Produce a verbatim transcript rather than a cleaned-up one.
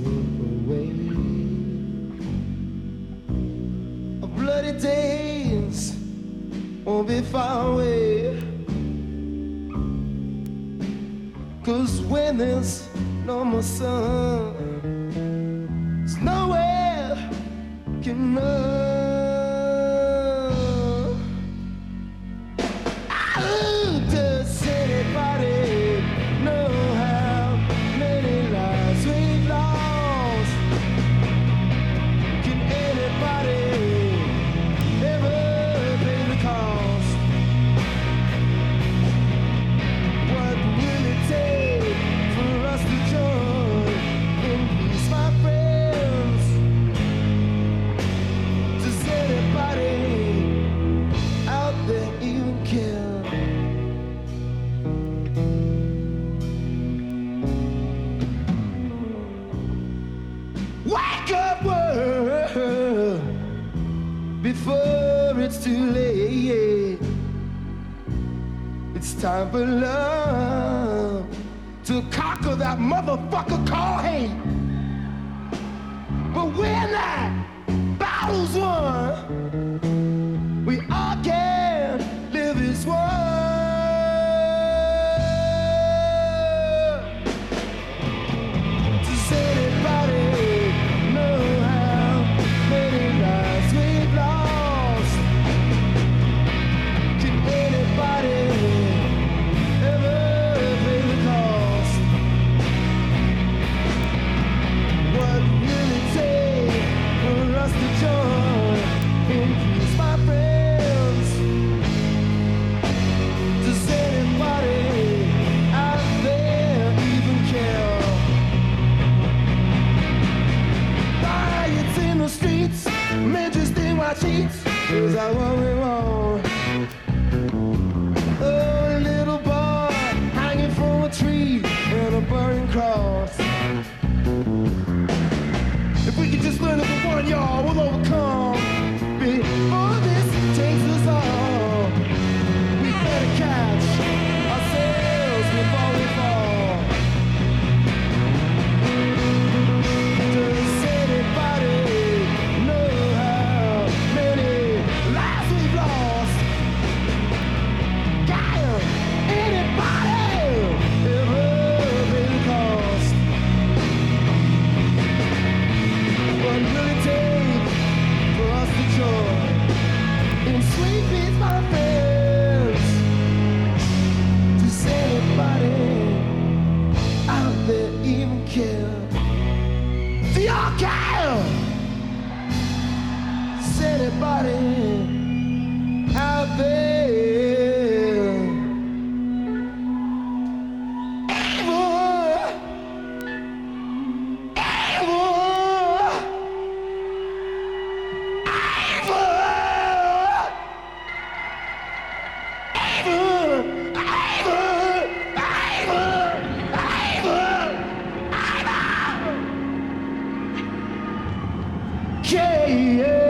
away. A bloody days won't be far away. 'Cause when there's no more sun, there's nowhere can run. Oh, does anybody know how many lives we've lost? Can anybody ever pay the cost? What will it take for us to join in peace, my friends? Does anybody out there even care? Wake up, world, before it's too late. It's time for love to conquer that motherfucker called hate. But when that battle's won, we all can live as one. Does anybody know how many lives we've lost? Can anybody ever pay the cost? What will it take for us to join in peace, my friends? Does anybody out there even care? Riots in the streets, midgets in white sheets, is that what we want? Oh, a little boy hanging from a tree and a burning cross. If we could just learn it from one, y'all, we'll overcome. Before this takes us all, we better catch ourselves before we fall. Does anybody know how many lives we've lost? Can anybody ever pay the cost? What will it take for us to join in sweet peace, my friends? Does anybody out there even care? Do y'all care? Does anybody out there ever, ever, yeah, yeah.